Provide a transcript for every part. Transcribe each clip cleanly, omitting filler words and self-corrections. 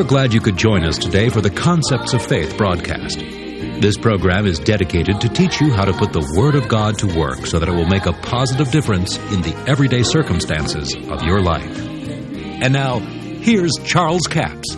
glad you could join us today for the Concepts of Faith broadcast. This program is dedicated to teach you how to put the Word of God to work so that it will make a positive difference in the everyday circumstances of your life. And now, here's Charles Capps.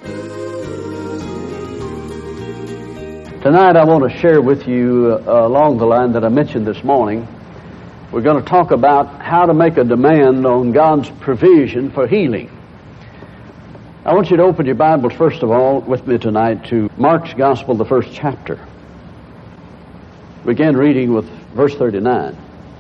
Tonight I want to share with you along the line that I mentioned this morning. We're going to talk about how to make a demand on God's provision for healing. I want you to open your Bibles, first of all, with me tonight to Mark's Gospel, the first chapter. Begin reading with verse 39.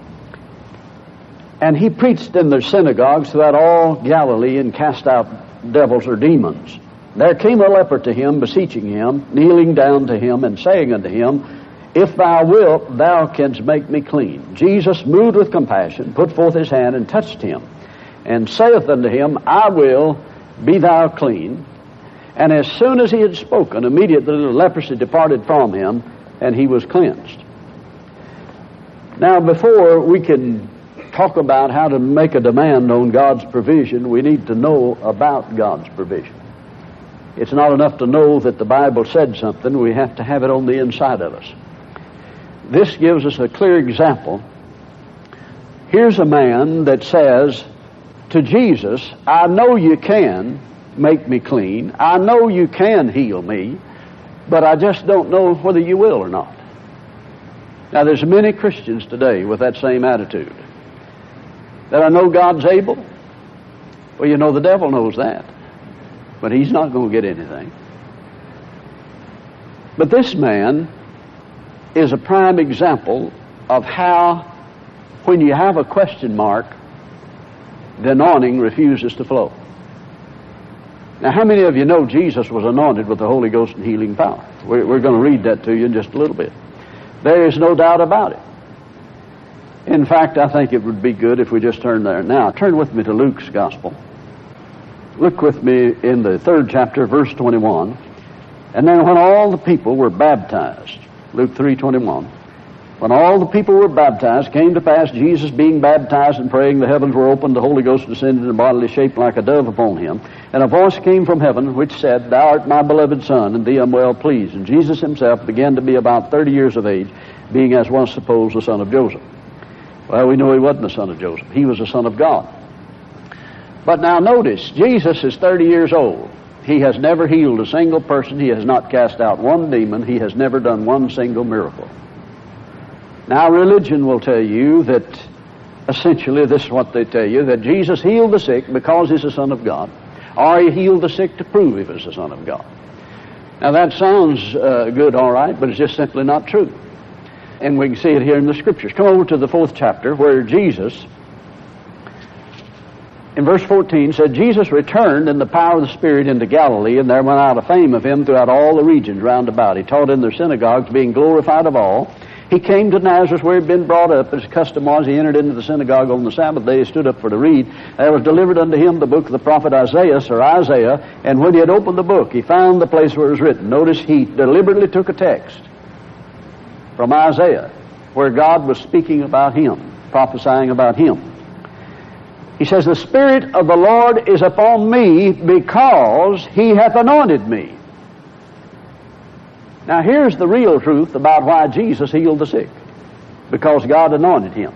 And he preached in their synagogues throughout all Galilee and cast out devils or demons. There came a leper to him, beseeching him, kneeling down to him, and saying unto him, If thou wilt, thou canst make me clean. Jesus, moved with compassion, put forth his hand and touched him, and saith unto him, I will, be thou clean. And as soon as he had spoken, immediately the leprosy departed from him, and he was cleansed. Now, before we can talk about how to make a demand on God's provision, we need to know about God's provision. It's not enough to know that the Bible said something. We have to have it on the inside of us. This gives us a clear example. Here's a man that says to Jesus, I know you can make me clean. I know you can heal me, but I just don't know whether you will or not. Now, there's many Christians today with that same attitude. That I know God's able. Well, you know, the devil knows that. But he's not going to get anything. But this man is a prime example of how, when you have a question mark, the anointing refuses to flow. Now, how many of you know Jesus was anointed with the Holy Ghost and healing power? We're going to read that to you in just a little bit. There is no doubt about it. In fact, I think it would be good if we just turn there. Now, turn with me to Luke's Gospel. Look with me in the 3rd chapter, verse 21. And then when all the people were baptized, Luke 3:21, when all the people were baptized, came to pass, Jesus being baptized and praying, the heavens were opened, the Holy Ghost descended in a bodily shape like a dove upon him. And a voice came from heaven, which said, Thou art my beloved Son, and thee am well pleased. And Jesus himself began to be about 30 years of age, being as was supposed the son of Joseph. Well, we know he wasn't the son of Joseph. He was the Son of God. But now notice, Jesus is 30 years old. He has never healed a single person. He has not cast out one demon. He has never done one single miracle. Now, religion will tell you that, essentially, this is what they tell you, that Jesus healed the sick because he's the Son of God, or he healed the sick to prove he was the Son of God. Now, that sounds good, all right, but it's just simply not true. And we can see it here in the Scriptures. Come over to the 4th chapter, where Jesus, in verse 14, said, Jesus returned in the power of the Spirit into Galilee, and there went out a fame of him throughout all the regions round about. He taught in their synagogues, being glorified of all. He came to Nazareth, where he had been brought up. As custom was, he entered into the synagogue on the Sabbath day. He stood up for to read. There was delivered unto him the book of the prophet Isaiah. And when he had opened the book, he found the place where it was written. Notice he deliberately took a text from Isaiah, where God was speaking about him, prophesying about him. He says, The Spirit of the Lord is upon me, because he hath anointed me. Now, here's the real truth about why Jesus healed the sick. Because God anointed him.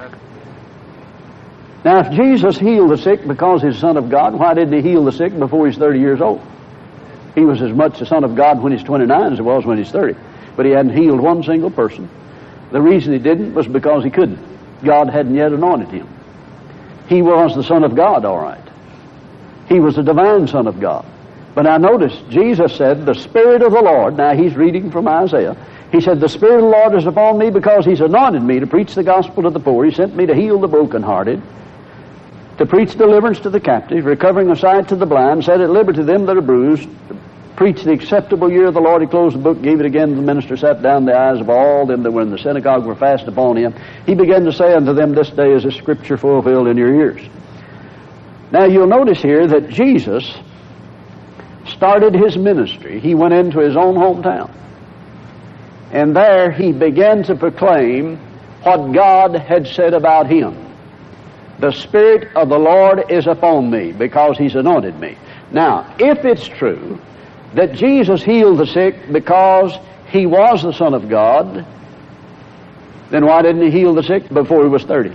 Now, if Jesus healed the sick because he's the Son of God, why didn't he heal the sick before he's 30 years old? He was as much the Son of God when he's 29 as he was when he's 30. But he hadn't healed one single person. The reason he didn't was because he couldn't. God hadn't yet anointed him. He was the Son of God, all right. He was the divine Son of God. But now notice, Jesus said, the Spirit of the Lord, now he's reading from Isaiah, he said, the Spirit of the Lord is upon me because he's anointed me to preach the gospel to the poor. He sent me to heal the brokenhearted, to preach deliverance to the captive, recovering of sight to the blind, set at liberty them that are bruised, preach the acceptable year of the Lord. He closed the book, gave it again to the minister, sat down. The eyes of all them that were in the synagogue were fastened upon him. He began to say unto them, This day is the scripture fulfilled in your ears. Now you'll notice here that Jesus started his ministry. He went into his own hometown. And there he began to proclaim what God had said about him. The Spirit of the Lord is upon me because he's anointed me. Now, if it's true that Jesus healed the sick because He was the Son of God, then why didn't He heal the sick before He was 30?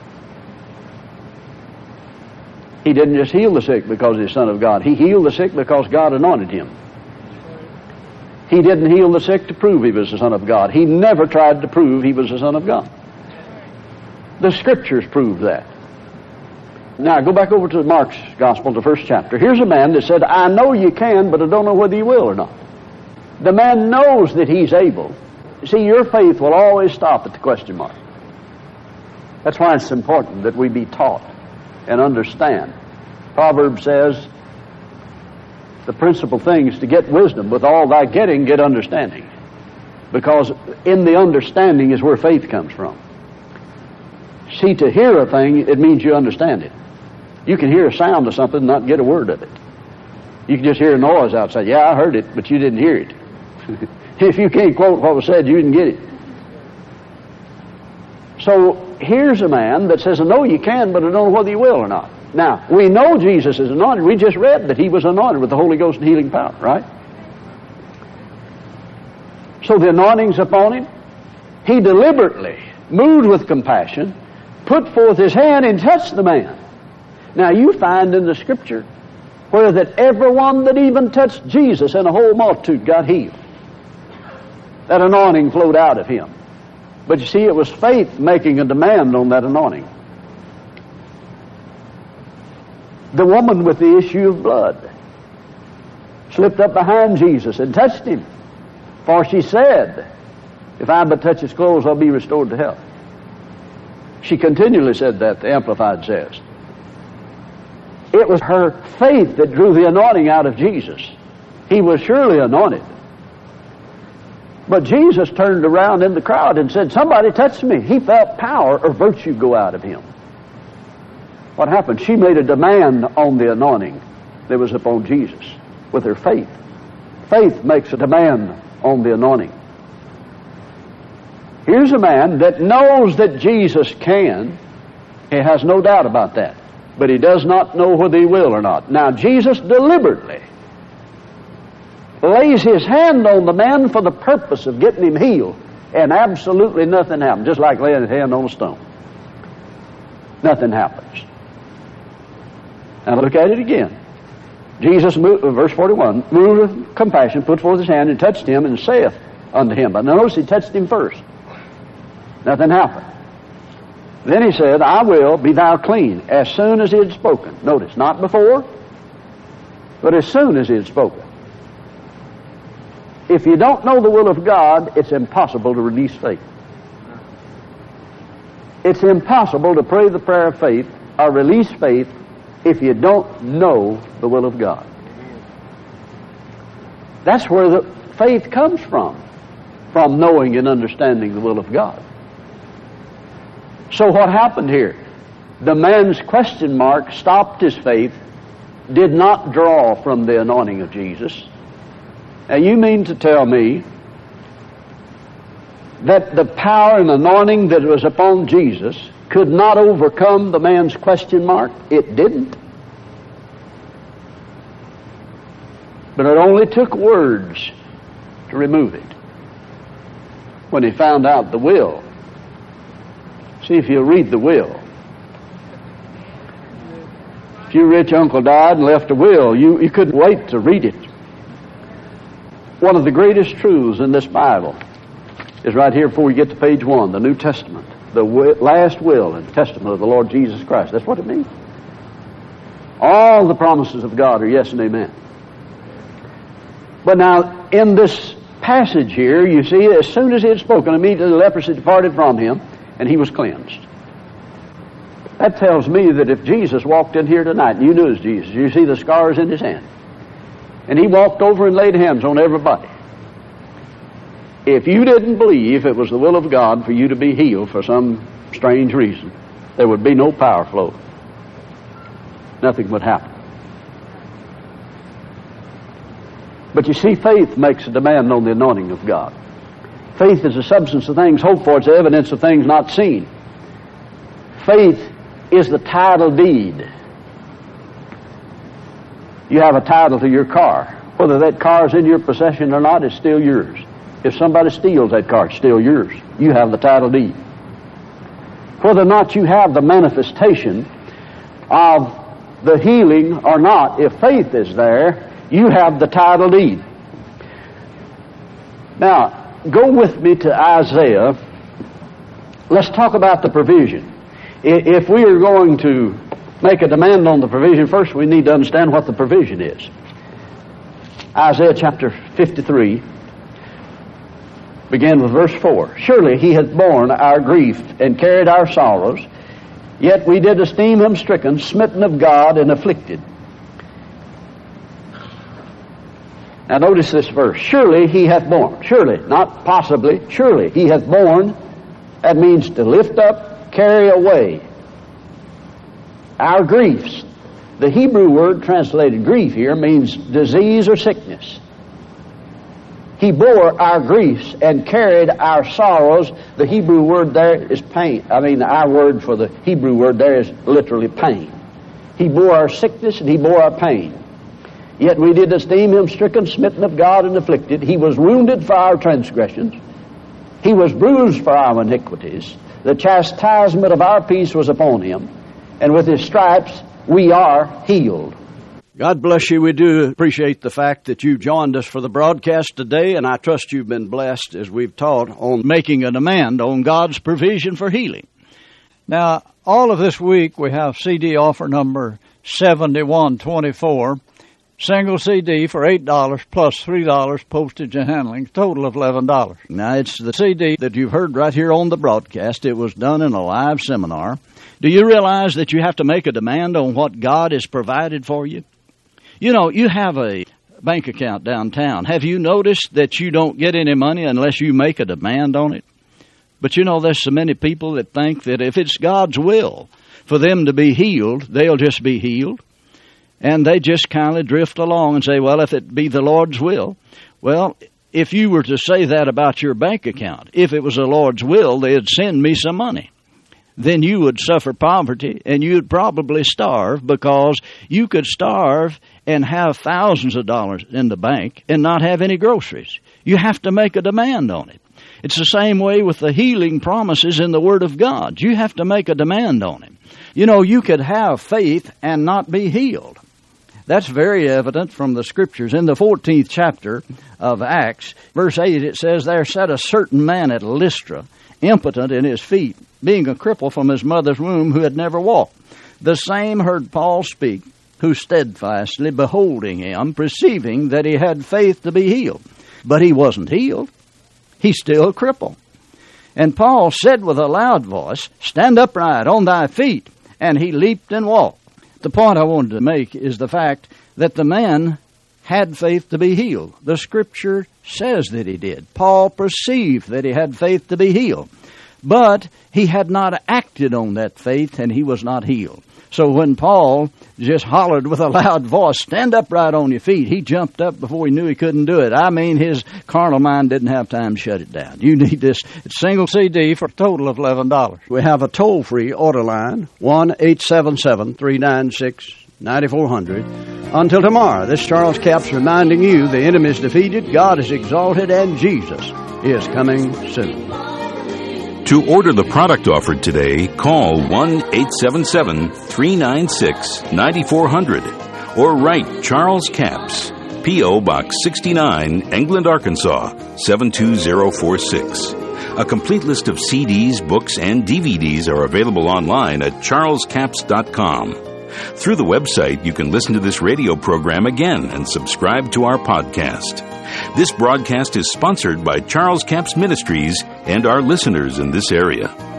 He didn't just heal the sick because He's Son of God. He healed the sick because God anointed Him. He didn't heal the sick to prove He was the Son of God. He never tried to prove He was the Son of God. The Scriptures prove that. Now, go back over to Mark's Gospel, the first chapter. Here's a man that said, I know you can, but I don't know whether you will or not. The man knows that he's able. You see, your faith will always stop at the question mark. That's why it's important that we be taught and understand. Proverbs says, the principal thing is to get wisdom. With all thy getting, get understanding. Because in the understanding is where faith comes from. See, to hear a thing, it means you understand it. You can hear a sound of something and not get a word of it. You can just hear a noise outside. Yeah, I heard it, but you didn't hear it. If you can't quote what was said, you didn't get it. So here's a man that says, I know you can, but I don't know whether you will or not. Now, we know Jesus is anointed. We just read that He was anointed with the Holy Ghost and healing power, right? So the anointing's upon Him. He deliberately, moved with compassion, put forth His hand and touched the man. Now you find in the Scripture where that everyone that even touched Jesus and a whole multitude got healed. That anointing flowed out of Him. But you see, it was faith making a demand on that anointing. The woman with the issue of blood slipped up behind Jesus and touched Him. For she said, if I but touch His clothes, I'll be restored to health. She continually said that, the Amplified says. It was her faith that drew the anointing out of Jesus. He was surely anointed. But Jesus turned around in the crowd and said, somebody touched me. He felt power or virtue go out of him. What happened? She made a demand on the anointing that was upon Jesus with her faith. Faith makes a demand on the anointing. Here's a man that knows that Jesus can. He has no doubt about that. But he does not know whether he will or not. Now, Jesus deliberately lays His hand on the man for the purpose of getting him healed, and absolutely nothing happened, just like laying His hand on a stone. Nothing happens. Now look at it again. Jesus, verse 41, moved with compassion, put forth His hand and touched him and saith unto him. But notice He touched him first. Nothing happened. Then He said, I will, be thou clean, as soon as He had spoken. Notice, not before, but as soon as He had spoken. If you don't know the will of God, it's impossible to release faith. It's impossible to pray the prayer of faith or release faith if you don't know the will of God. That's where the faith comes from knowing and understanding the will of God. So what happened here? The man's question mark stopped his faith, did not draw from the anointing of Jesus. Now you mean to tell me that the power and anointing that was upon Jesus could not overcome the man's question mark? It didn't. But it only took words to remove it. When he found out the will. See, if you read the will. If your rich uncle died and left a will, you couldn't wait to read it. One of the greatest truths in this Bible is right here before you get to page 1, the New Testament. The last will and testament of the Lord Jesus Christ. That's what it means. All the promises of God are yes and amen. But now, in this passage here, you see, as soon as He had spoken, immediately the leprosy departed from him, and he was cleansed. That tells me that if Jesus walked in here tonight, and you knew it was Jesus, you see the scars in His hand, and He walked over and laid hands on everybody. If you didn't believe it was the will of God for you to be healed for some strange reason, there would be no power flow. Nothing would happen. But you see, faith makes a demand on the anointing of God. Faith is the substance of things hoped for. It's the evidence of things not seen. Faith is the title deed. You have a title to your car. Whether that car is in your possession or not, it's still yours. If somebody steals that car, it's still yours. You have the title deed. Whether or not you have the manifestation of the healing or not, if faith is there, you have the title deed. Now, go with me to Isaiah. Let's talk about the provision. If we are going to make a demand on the provision, first we need to understand what the provision is. Isaiah chapter 53, begin with verse 4. Surely he hath borne our grief and carried our sorrows, yet we did esteem him stricken, smitten of God, and afflicted. Now notice this verse. Surely he hath borne. Surely, not possibly. Surely he hath borne. That means to lift up, carry away our griefs. The Hebrew word translated grief here means disease or sickness. He bore our griefs and carried our sorrows. The Hebrew word there is pain. Our word for the Hebrew word there is literally pain. He bore our sickness and he bore our pain. Yet we did esteem him stricken, smitten of God, and afflicted. He was wounded for our transgressions. He was bruised for our iniquities. The chastisement of our peace was upon him, and with his stripes we are healed. God bless you. We do appreciate the fact that you joined us for the broadcast today, and I trust you've been blessed as we've taught on making a demand on God's provision for healing. Now, all of this week we have CD offer number 7124, single CD for $8 plus $3 postage and handling, total of $11. Now, it's the CD that you've heard right here on the broadcast. It was done in a live seminar. Do you realize that you have to make a demand on what God has provided for you? You know, you have a bank account downtown. Have you noticed that you don't get any money unless you make a demand on it? But you know, there's so many people that think that if it's God's will for them to be healed, they'll just be healed. And they just kind of drift along and say, well, if it be the Lord's will. Well, if you were to say that about your bank account, if it was the Lord's will, they'd send me some money. Then you would suffer poverty and you'd probably starve, because you could starve and have thousands of dollars in the bank and not have any groceries. You have to make a demand on it. It's the same way with the healing promises in the Word of God. You have to make a demand on it. You know, you could have faith and not be healed. That's very evident from the Scriptures. In the 14th chapter of Acts, verse 8, it says, there sat a certain man at Lystra, impotent in his feet, being a cripple from his mother's womb, who had never walked. The same heard Paul speak, who steadfastly beholding him, perceiving that he had faith to be healed. But he wasn't healed. He's still a cripple. And Paul said with a loud voice, stand upright on thy feet. And he leaped and walked. The point I wanted to make is the fact that the man had faith to be healed. The Scripture says that he did. Paul perceived that he had faith to be healed. But he had not acted on that faith, and he was not healed. So when Paul just hollered with a loud voice, stand upright on your feet, he jumped up before he knew he couldn't do it. I mean, his carnal mind didn't have time to shut it down. You need this single CD for a total of $11. We have a toll-free order line, 1-877-396-9400. Until tomorrow, this Charles Capps reminding you the enemy is defeated, God is exalted, and Jesus is coming soon. To order the product offered today, call 1-877-396-9400 or write Charles Capps, P.O. Box 69, England, Arkansas, 72046. A complete list of CDs, books, and DVDs are available online at charlescapps.com. Through the website, you can listen to this radio program again and subscribe to our podcast. This broadcast is sponsored by Charles Capps Ministries and our listeners in this area.